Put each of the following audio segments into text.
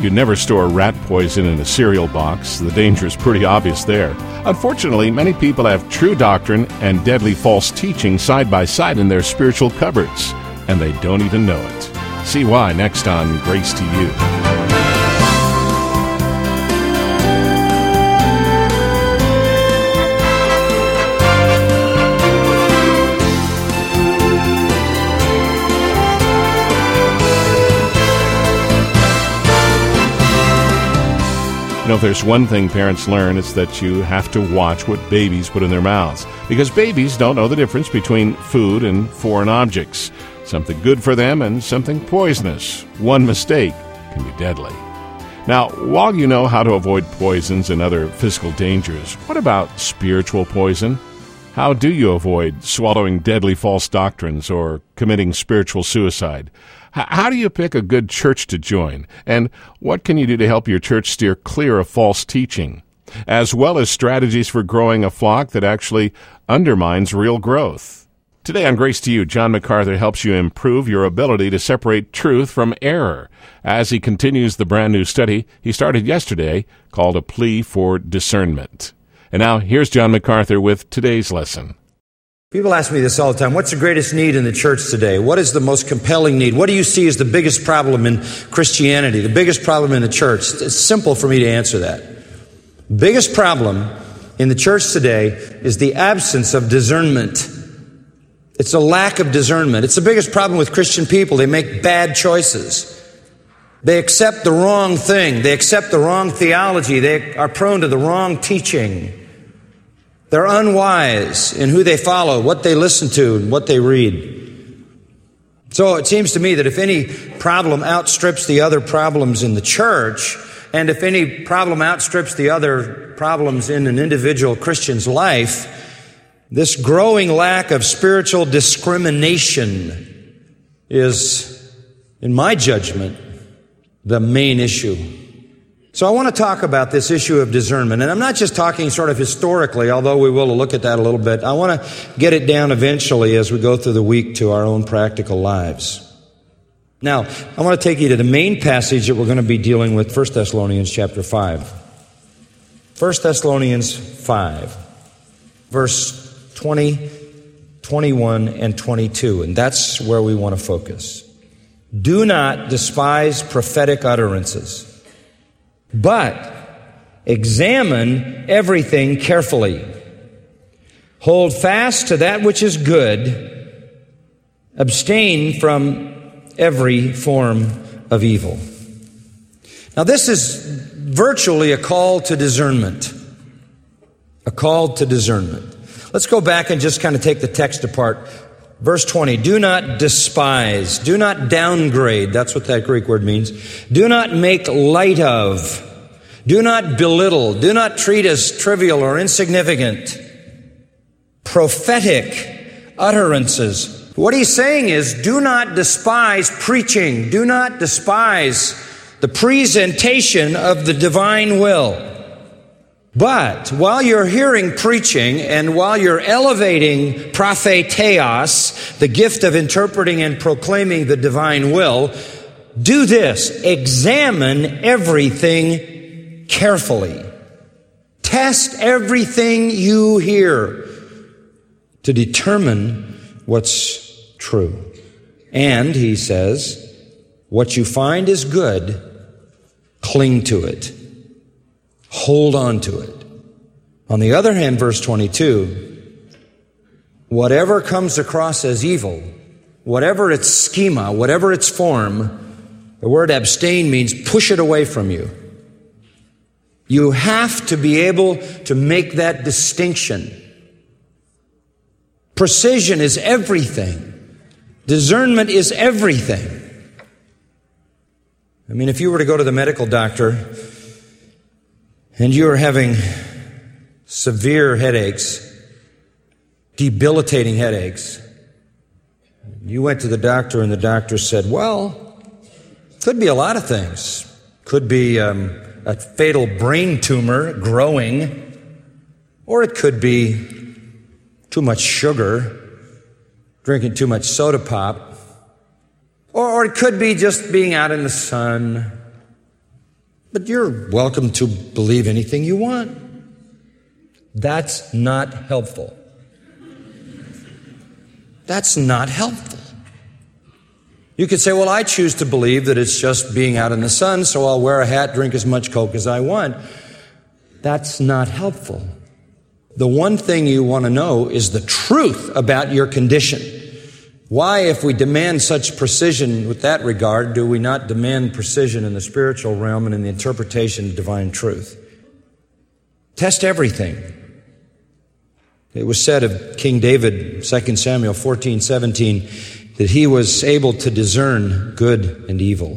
You'd never store rat poison in a cereal box. The danger is pretty obvious there. Unfortunately, many people have true doctrine and deadly false teaching side by side in their spiritual cupboards, and they don't even know it. See why next on Grace to You. If there's one thing parents learn, it's that you have to watch what babies put in their mouths, because babies don't know the difference between food and foreign objects, something good for them and something poisonous. One mistake can be deadly. Now, while you know how to avoid poisons and other physical dangers, what about spiritual poison? How do you avoid swallowing deadly false doctrines or committing spiritual suicide? How do you pick a good church to join? And what can you do to help your church steer clear of false teaching? As well as strategies for growing a flock that actually undermines real growth. Today on Grace to You, John MacArthur helps you improve your ability to separate truth from error as he continues the brand new study he started yesterday called A Plea for Discernment. And now here's John MacArthur with today's lesson. People ask me this all the time. What's the greatest need in the church today? What is the most compelling need? What do you see as the biggest problem in Christianity, the biggest problem in the church? It's simple for me to answer that. The biggest problem in the church today is the absence of discernment. It's a lack of discernment. It's the biggest problem with Christian people. They make bad choices. They accept the wrong thing. They accept the wrong theology. They are prone to the wrong teaching. They're unwise in who they follow, what they listen to, and what they read. So it seems to me that if any problem outstrips the other problems in the church, and if any problem outstrips the other problems in an individual Christian's life, this growing lack of spiritual discrimination is, in my judgment, the main issue. So I want to talk about this issue of discernment. And I'm not just talking sort of historically, although we will look at that a little bit. I want to get it down eventually as we go through the week to our own practical lives. Now, I want to take you to the main passage that we're going to be dealing with, 1 Thessalonians chapter 5. 1 Thessalonians 5, verse 20, 21, and 22. And that's where we want to focus. Do not despise prophetic utterances, but examine everything carefully. Hold fast to that which is good. Abstain from every form of evil. Now, this is virtually a call to discernment. A call to discernment. Let's go back and just kind of take the text apart. Verse 20, do not despise, do not downgrade, that's what that Greek word means. Do not make light of, do not belittle, do not treat as trivial or insignificant prophetic utterances. What he's saying is, do not despise preaching, do not despise the presentation of the divine will. But while you're hearing preaching and while you're elevating propheteos, the gift of interpreting and proclaiming the divine will, do this. Examine everything carefully. Test everything you hear to determine what's true. And, he says, what you find is good, cling to it. Hold on to it. On the other hand, verse 22, whatever comes across as evil, whatever its schema, whatever its form, the word abstain means push it away from you. You have to be able to make that distinction. Precision is everything. Discernment is everything. I mean, if you were to go to the medical doctor and you are having severe headaches, debilitating headaches, you went to the doctor and the doctor said, well, could be a lot of things. Could be a fatal brain tumor growing, or it could be too much sugar, drinking too much soda pop, or it could be just being out in the sun, But you're welcome to believe anything you want. That's not helpful. That's not helpful. You could say, well, I choose to believe that it's just being out in the sun, so I'll wear a hat, drink as much Coke as I want. That's not helpful. The one thing you want to know is the truth about your condition. Why, if we demand such precision with that regard, do we not demand precision in the spiritual realm and in the interpretation of divine truth? Test everything. It was said of King David, 2 Samuel 14:17, that he was able to discern good and evil.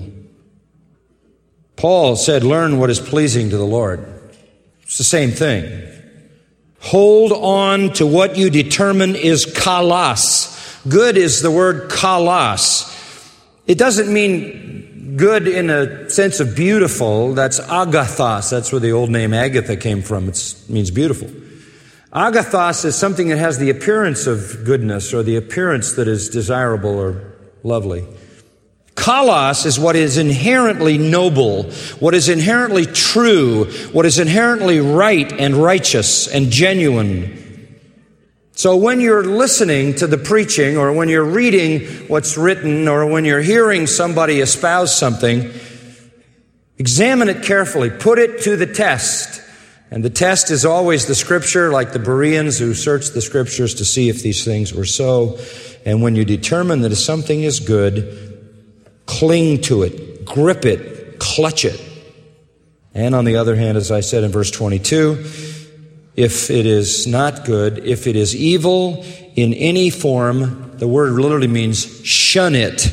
Paul said, learn what is pleasing to the Lord. It's the same thing. Hold on to what you determine is kalos. Good is the word kalos. It doesn't mean good in a sense of beautiful. That's agathos. That's where the old name Agatha came from. It means beautiful. Agathos is something that has the appearance of goodness or the appearance that is desirable or lovely. Kalos is what is inherently noble, what is inherently true, what is inherently right and righteous and genuine. So when you're listening to the preaching or when you're reading what's written or when you're hearing somebody espouse something, examine it carefully, put it to the test. And the test is always the Scripture, like the Bereans who searched the Scriptures to see if these things were so. And when you determine that something is good, cling to it, grip it, clutch it. And on the other hand, as I said in verse 22, if it is not good, if it is evil in any form, the word literally means shun it.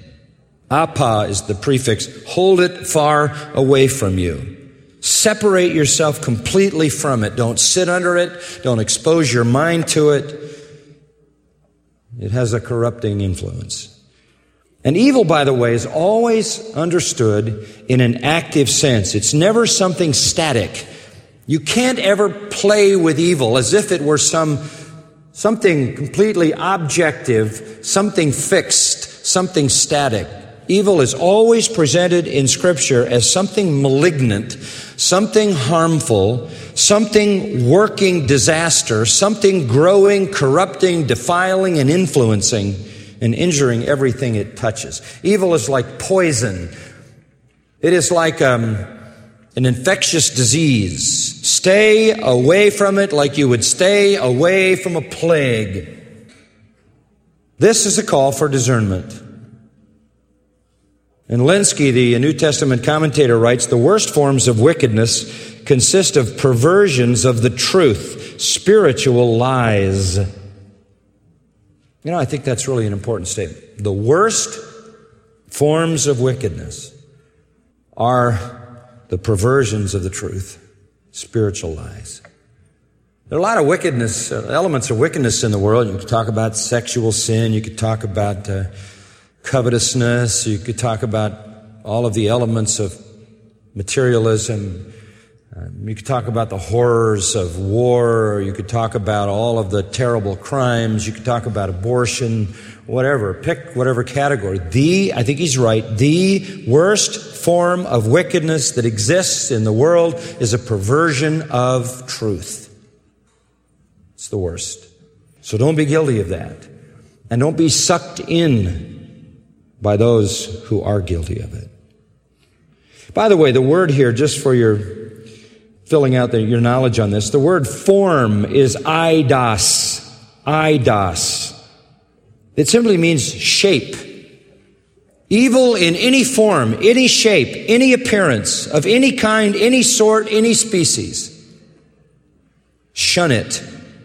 Apa is the prefix. Hold it far away from you. Separate yourself completely from it. Don't sit under it. Don't expose your mind to it. It has a corrupting influence. And evil, by the way, is always understood in an active sense. It's never something static. You can't ever play with evil as if it were something completely objective, something fixed, something static. Evil is always presented in Scripture as something malignant, something harmful, something working disaster, something growing, corrupting, defiling, and influencing and injuring everything it touches. Evil is like poison. It is like an infectious disease. Stay away from it like you would stay away from a plague. This is a call for discernment. And Lenski, the New Testament commentator, writes, the worst forms of wickedness consist of perversions of the truth, spiritual lies. You know, I think that's really an important statement. The worst forms of wickedness are the perversions of the truth, spiritual lies. There are a lot of wickedness, elements of wickedness in the world. You could talk about sexual sin. You could talk about covetousness. You could talk about all of the elements of materialism. You could talk about the horrors of war. You could talk about all of the terrible crimes. You could talk about abortion, whatever. Pick whatever category. I think he's right, the worst form of wickedness that exists in the world is a perversion of truth. It's the worst. So don't be guilty of that. And don't be sucked in by those who are guilty of it. By the way, the word here, just for your filling out your knowledge on this, the word form is eidos. Eidos. It simply means shape. Evil in any form, any shape, any appearance, of any kind, any sort, any species. Shun it.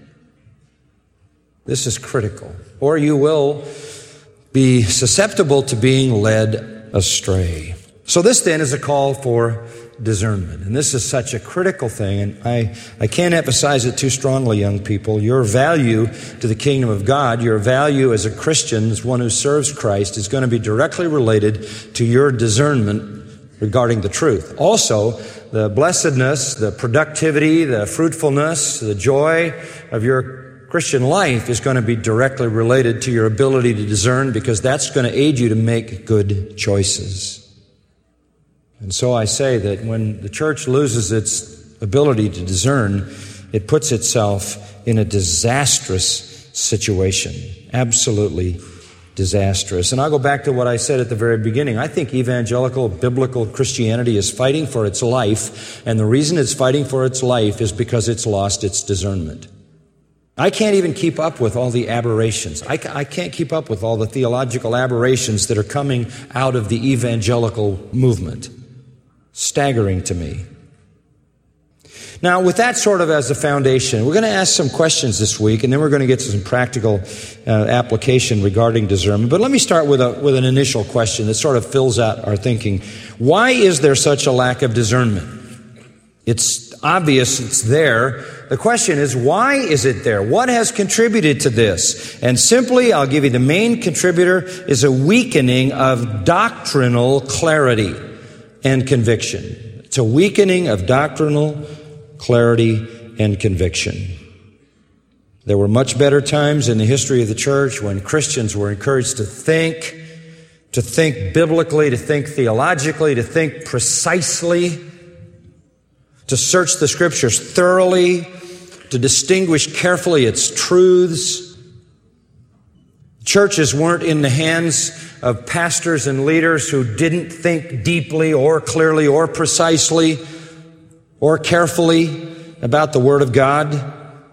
This is critical. Or you will be susceptible to being led astray. So this then is a call for discernment. And this is such a critical thing. And I can't emphasize it too strongly, young people. Your value to the kingdom of God, your value as a Christian, as one who serves Christ, is going to be directly related to your discernment regarding the truth. Also, the blessedness, the productivity, the fruitfulness, the joy of your Christian life is going to be directly related to your ability to discern, because that's going to aid you to make good choices. And so I say that when the church loses its ability to discern, it puts itself in a disastrous situation. Absolutely disastrous. And I'll go back to what I said at the very beginning. I think evangelical, biblical Christianity is fighting for its life, and the reason it's fighting for its life is because it's lost its discernment. I can't even keep up with all the aberrations. I can't keep up with all the theological aberrations that are coming out of the evangelical movement. Staggering to me. Now, with that sort of as a foundation, we're going to ask some questions this week, and then we're going to get to some practical application regarding discernment. But let me start with an initial question that sort of fills out our thinking. Why is there such a lack of discernment? It's obvious it's there. The question is, why is it there? What has contributed to this? And simply, I'll give you the main contributor is a weakening of doctrinal clarity and conviction. It's a weakening of doctrinal clarity and conviction. There were much better times in the history of the church when Christians were encouraged to think biblically, to think theologically, to think precisely, to search the Scriptures thoroughly, to distinguish carefully its truths. Churches weren't in the hands of pastors and leaders who didn't think deeply or clearly or precisely or carefully about the Word of God.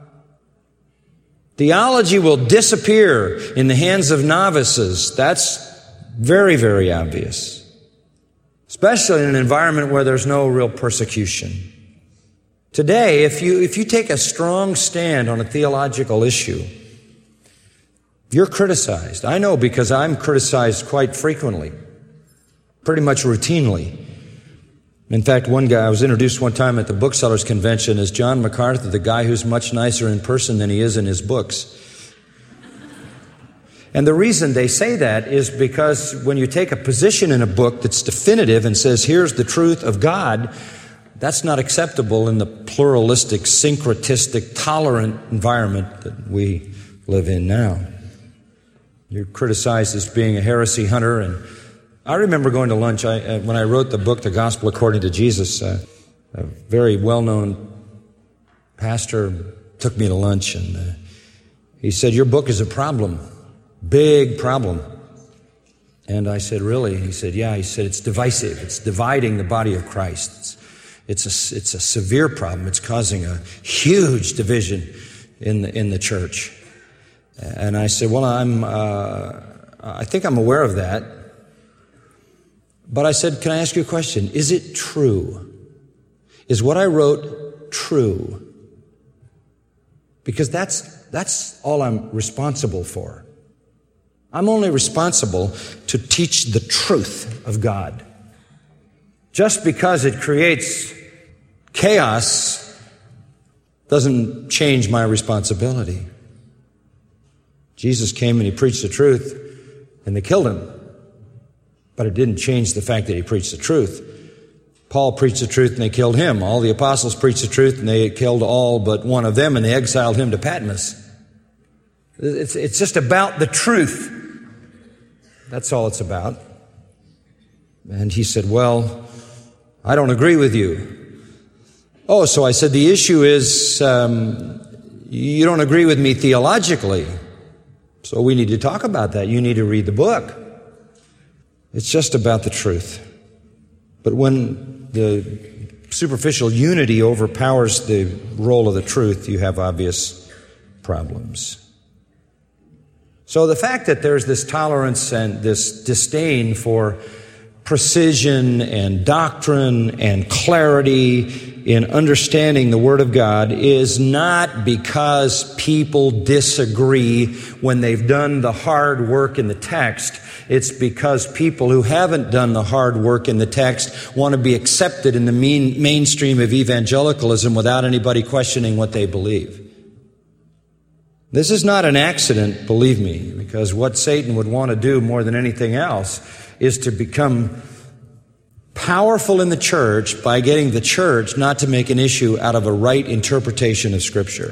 Theology will disappear in the hands of novices. That's very, very obvious, especially in an environment where there's no real persecution. Today, if you take a strong stand on a theological issue, you're criticized. I know because I'm criticized quite frequently, pretty much routinely. In fact, one guy, I was introduced one time at the Booksellers Convention as John MacArthur, the guy who's much nicer in person than he is in his books. And the reason they say that is because when you take a position in a book that's definitive and says, here's the truth of God, that's not acceptable in the pluralistic, syncretistic, tolerant environment that we live in now. You're criticized as being a heresy hunter. And I remember going to lunch when I wrote the book, The Gospel According to Jesus. A very well-known pastor took me to lunch, and he said, your book is a problem, big problem. And I said, really? He said, yeah. He said, it's divisive. It's dividing the body of Christ. It's a severe problem. It's causing a huge division in the church. And I said, well, I think I'm aware of that. But I said, can I ask you a question? Is it true? Is what I wrote true? Because that's all I'm responsible for. I'm only responsible to teach the truth of God. Just because it creates chaos doesn't change my responsibility. Jesus came and he preached the truth, and they killed him. But it didn't change the fact that he preached the truth. Paul preached the truth and they killed him. All the apostles preached the truth and they killed all but one of them, and they exiled him to Patmos. It's just about the truth. That's all it's about. And he said, well, I don't agree with you. Oh, so I said, the issue is you don't agree with me theologically. So we need to talk about that. You need to read the book. It's just about the truth. But when the superficial unity overpowers the role of the truth, you have obvious problems. So the fact that there's this tolerance and this disdain for precision and doctrine and clarity in understanding the Word of God is not because people disagree when they've done the hard work in the text. It's because people who haven't done the hard work in the text want to be accepted in the mainstream of evangelicalism without anybody questioning what they believe. This is not an accident, believe me, because what Satan would want to do more than anything else is to become powerful in the church by getting the church not to make an issue out of a right interpretation of Scripture.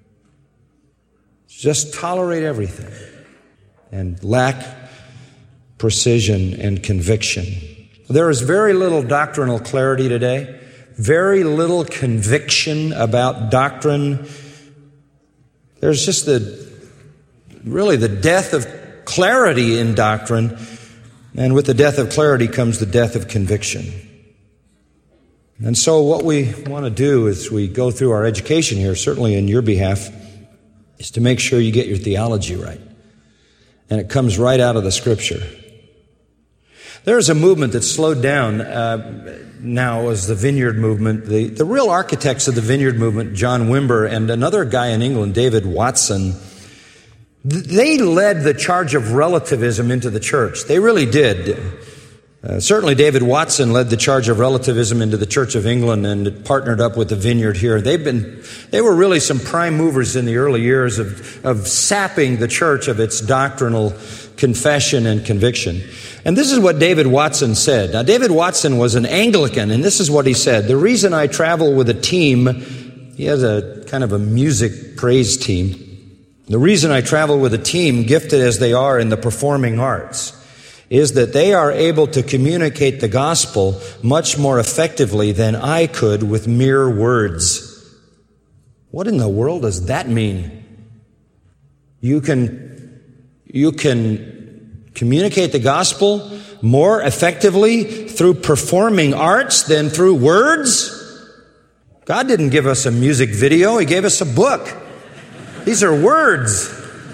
Just tolerate everything and lack precision and conviction. There is very little doctrinal clarity today, very little conviction about doctrine. There's just really the death of clarity in doctrine, and with the death of clarity comes the death of conviction. And so what we want to do as we go through our education here, certainly in your behalf, is to make sure you get your theology right. And it comes right out of the Scripture. There's a movement that's slowed down now as the Vineyard movement. The real architects of the Vineyard movement, John Wimber and another guy in England, David Watson, they led the charge of relativism into the church. They really did. Certainly David Watson led the charge of relativism into the Church of England and partnered up with the Vineyard here. They were really some prime movers in the early years of sapping the church of its doctrinal confession and conviction. And this is what David Watson said. Now, David Watson was an Anglican, and this is what he said. The reason I travel with a team, he has a kind of a music praise team. The reason I travel with a team, gifted as they are in the performing arts, is that they are able to communicate the gospel much more effectively than I could with mere words. What in the world does that mean? You can communicate the gospel more effectively through performing arts than through words? God didn't give us a music video. He gave us a book. These are words.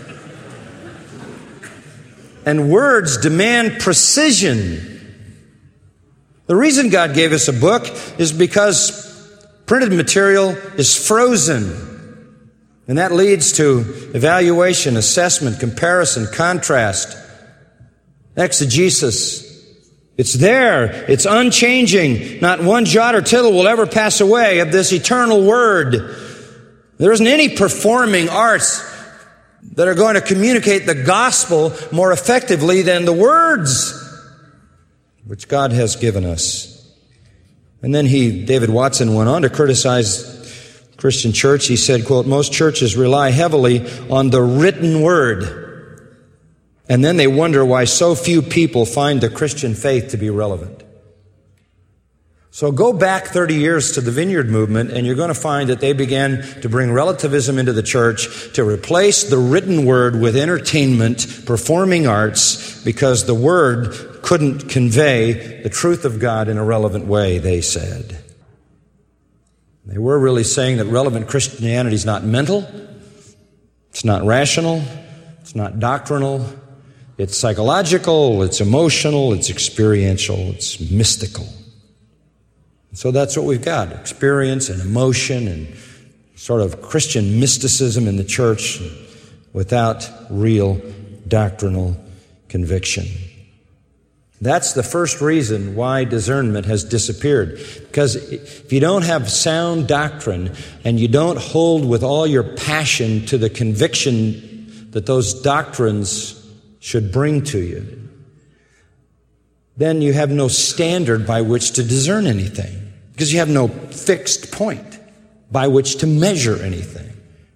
And words demand precision. The reason God gave us a book is because printed material is frozen. And that leads to evaluation, assessment, comparison, contrast, exegesis. It's there. It's unchanging. Not one jot or tittle will ever pass away of this eternal word. There isn't any performing arts that are going to communicate the gospel more effectively than the words which God has given us. And then David Watson went on to criticize the Christian church. He said, quote, most churches rely heavily on the written word, and then they wonder why so few people find the Christian faith to be relevant. So go back 30 years to the Vineyard movement, and you're going to find that they began to bring relativism into the church to replace the written word with entertainment, performing arts, because the word couldn't convey the truth of God in a relevant way, they said. They were really saying that relevant Christianity is not mental, it's not rational, it's not doctrinal, it's psychological, it's emotional, it's experiential, it's mystical. So that's what we've got, experience and emotion and sort of Christian mysticism in the church without real doctrinal conviction. That's the first reason why discernment has disappeared. Because if you don't have sound doctrine and you don't hold with all your passion to the conviction that those doctrines should bring to you, then you have no standard by which to discern anything. Because you have no fixed point by which to measure anything.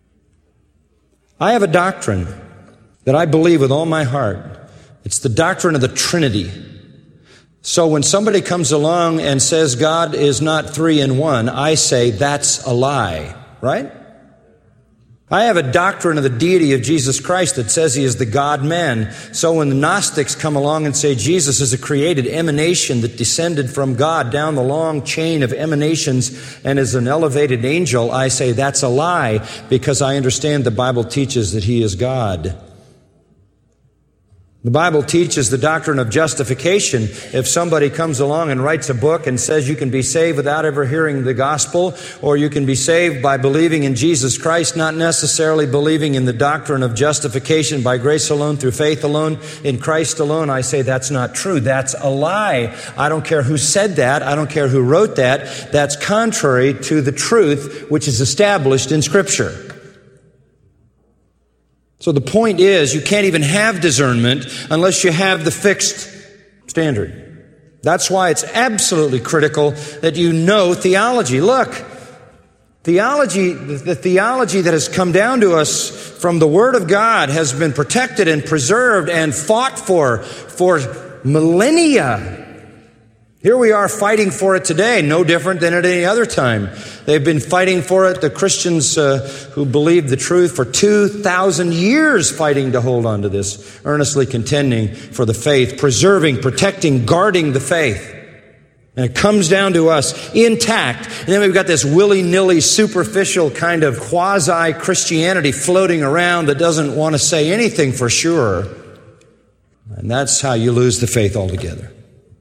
I have a doctrine that I believe with all my heart. It's the doctrine of the Trinity. So when somebody comes along and says God is not three in one, I say that's a lie, right? I have a doctrine of the deity of Jesus Christ that says He is the God-man. So when the Gnostics come along and say Jesus is a created emanation that descended from God down the long chain of emanations and is an elevated angel, I say that's a lie because I understand the Bible teaches that He is God. The Bible teaches the doctrine of justification. If somebody comes along and writes a book and says you can be saved without ever hearing the gospel, or you can be saved by believing in Jesus Christ, not necessarily believing in the doctrine of justification by grace alone, through faith alone, in Christ alone, I say that's not true. That's a lie. I don't care who said that. I don't care who wrote that. That's contrary to the truth which is established in Scripture. So the point is, you can't even have discernment unless you have the fixed standard. That's why it's absolutely critical that you know theology. Look, theology, the theology that has come down to us from the Word of God has been protected and preserved and fought for millennia. Here we are fighting for it today, no different than at any other time. They've been fighting for it, the Christians who believe the truth, for 2,000 years fighting to hold on to this, earnestly contending for the faith, preserving, protecting, guarding the faith. And it comes down to us intact. And then we've got this willy-nilly, superficial kind of quasi-Christianity floating around that doesn't want to say anything for sure. And that's how you lose the faith altogether.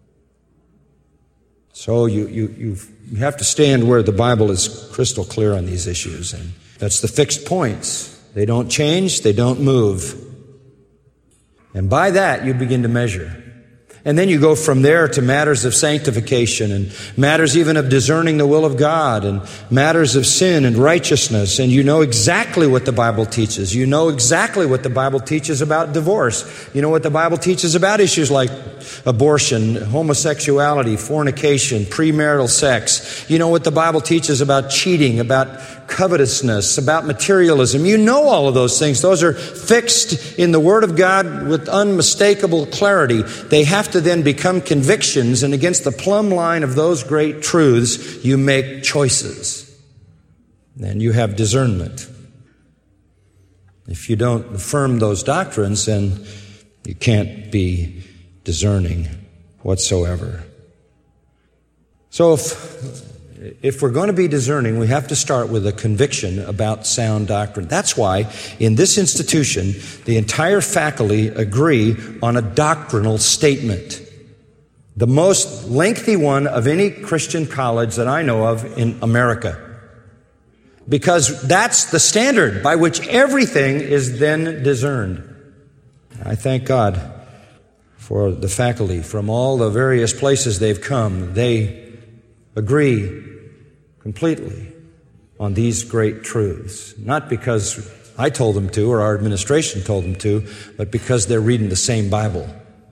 So you have to stand where the Bible is crystal clear on these issues. And that's the fixed points. They don't change, they don't move. And by that, you begin to measure. And then you go from there to matters of sanctification and matters even of discerning the will of God and matters of sin and righteousness. And you know exactly what the Bible teaches. You know exactly what the Bible teaches about divorce. You know what the Bible teaches about issues like abortion, homosexuality, fornication, premarital sex. You know what the Bible teaches about cheating, about covetousness, about materialism. You know all of those things. Those are fixed in the Word of God with unmistakable clarity. They have to then become convictions, and against the plumb line of those great truths, you make choices. And you have discernment. If you don't affirm those doctrines, then you can't be discerning whatsoever. So if we're going to be discerning, we have to start with a conviction about sound doctrine. That's why in this institution, the entire faculty agree on a doctrinal statement. The most lengthy one of any Christian college that I know of in America. Because that's the standard by which everything is then discerned. I thank God for the faculty from all the various places they've come. They agree completely on these great truths. Not because I told them to or our administration told them to, but because they're reading the same Bible.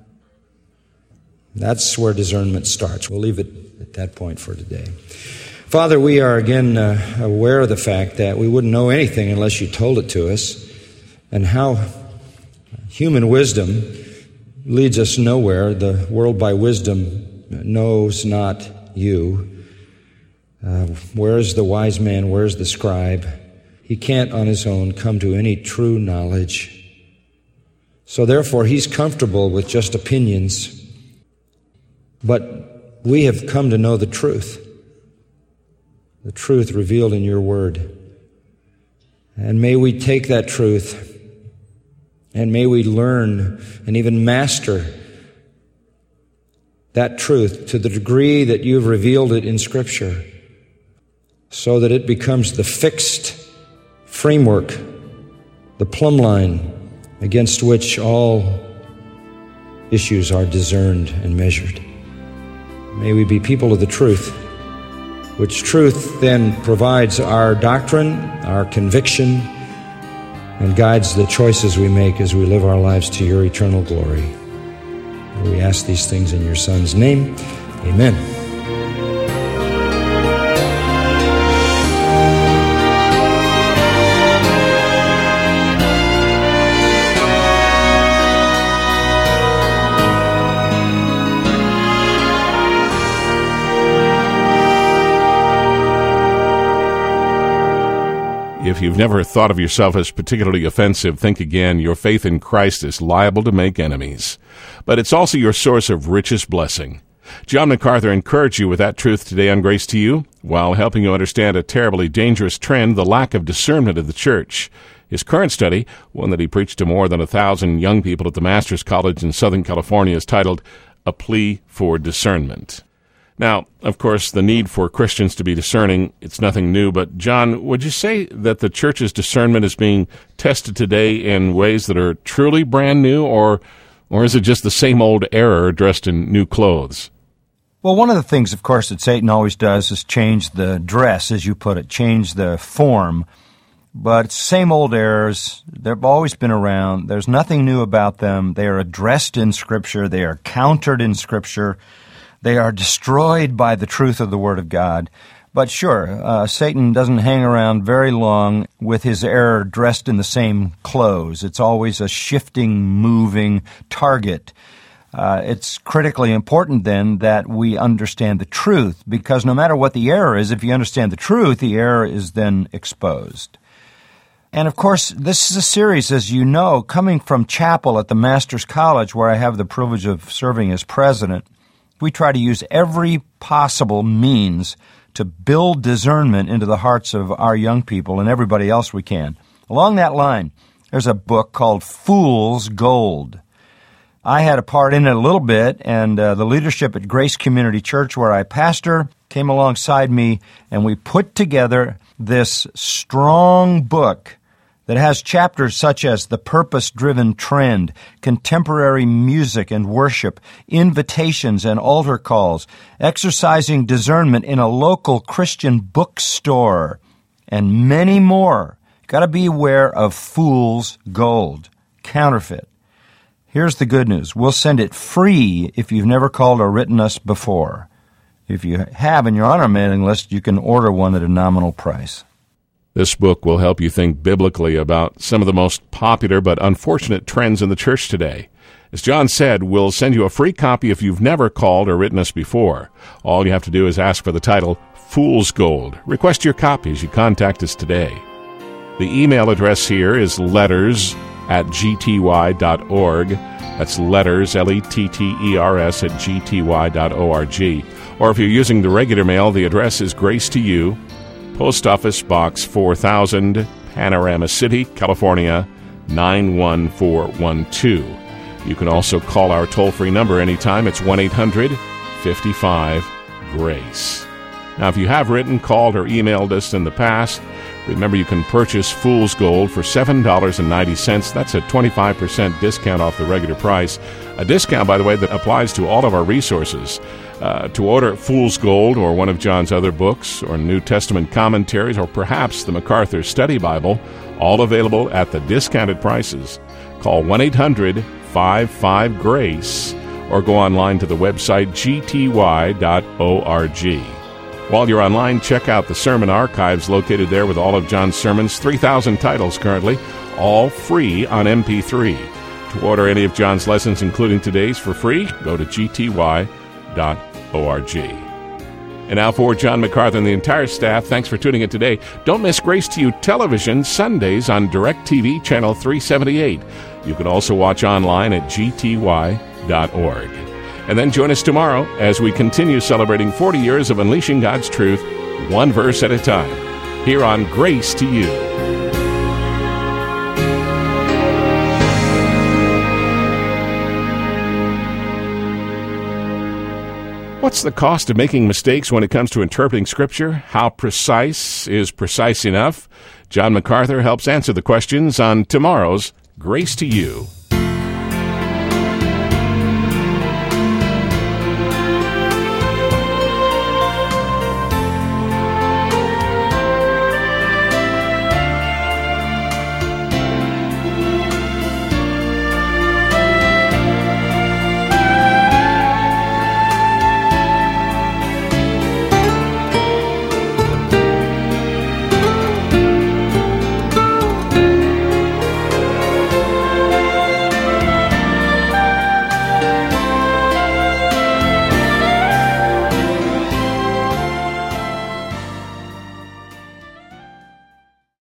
That's where discernment starts. We'll leave it at that point for today. Father, we are again aware of the fact that we wouldn't know anything unless you told it to us, and how human wisdom leads us nowhere. The world by wisdom knows not you. Where's the wise man? Where's the scribe? He can't on his own come to any true knowledge. So therefore, he's comfortable with just opinions. But we have come to know the truth revealed in your word. And may we take that truth and may we learn and even master that truth to the degree that you've revealed it in Scripture, so that it becomes the fixed framework, the plumb line against which all issues are discerned and measured. May we be people of the truth, which truth then provides our doctrine, our conviction, and guides the choices we make as we live our lives to your eternal glory. We ask these things in your Son's name. Amen. If you've never thought of yourself as particularly offensive, think again. Your faith in Christ is liable to make enemies. But it's also your source of richest blessing. John MacArthur encouraged you with that truth today on Grace to You, while helping you understand a terribly dangerous trend, the lack of discernment of the church. His current study, one that he preached to more than 1,000 young people at the Master's College in Southern California, is titled, A Plea for Discernment. Now, of course, the need for Christians to be discerning, it's nothing new, but John, would you say that the church's discernment is being tested today in ways that are truly brand new, or is it just the same old error dressed in new clothes? Well, one of the things, of course, that Satan always does is change the dress, as you put it, change the form. But it's the same old errors. They've always been around. There's nothing new about them. They are addressed in Scripture. They are countered in Scripture. They are destroyed by the truth of the Word of God. But sure, Satan doesn't hang around very long with his error dressed in the same clothes. It's always a shifting, moving target. It's critically important then that we understand the truth, because no matter what the error is, if you understand the truth, the error is then exposed. And of course, this is a series, as you know, coming from chapel at the Master's College, where I have the privilege of serving as president. We try to use every possible means to build discernment into the hearts of our young people and everybody else we can. Along that line, there's a book called Fool's Gold. I had a part in it a little bit, and the leadership at Grace Community Church, where I pastor, came alongside me, and we put together this strong book that has chapters such as the purpose-driven trend, contemporary music and worship, invitations and altar calls, exercising discernment in a local Christian bookstore, and many more. Got to be aware of fool's gold, counterfeit. Here's the good news. We'll send it free if you've never called or written us before. If you have and you're on our mailing list, you can order one at a nominal price. This book will help you think biblically about some of the most popular but unfortunate trends in the church today. As John said, we'll send you a free copy if you've never called or written us before. All you have to do is ask for the title, Fool's Gold. Request your copy as you contact us today. The email address here is letters@gty.org. That's letters, L-E-T-T-E-R-S, at gty.org. Or if you're using the regular mail, the address is Grace to You, Post Office Box 4000, Panorama City, California, 91412. You can also call our toll-free number anytime. It's 1-800-55-GRACE. Now, if you have written, called, or emailed us in the past, remember you can purchase Fool's Gold for $7.90. That's a 25% discount off the regular price. A discount, by the way, that applies to all of our resources. To order Fool's Gold or one of John's other books or New Testament commentaries or perhaps the MacArthur Study Bible, all available at the discounted prices. Call 1-800-55-GRACE or go online to the website gty.org. While you're online, check out the sermon archives located there with all of John's sermons, 3,000 titles currently, all free on MP3. To order any of John's lessons, including today's, for free, go to gty.org. And now for John MacArthur and the entire staff, thanks for tuning in today. Don't miss Grace to You Television Sundays on DirecTV Channel 378. You can also watch online at gty.org. And then join us tomorrow as we continue celebrating 40 years of unleashing God's truth, one verse at a time, here on Grace to You. What's the cost of making mistakes when it comes to interpreting Scripture? How precise is precise enough? John MacArthur helps answer the questions on tomorrow's Grace to You.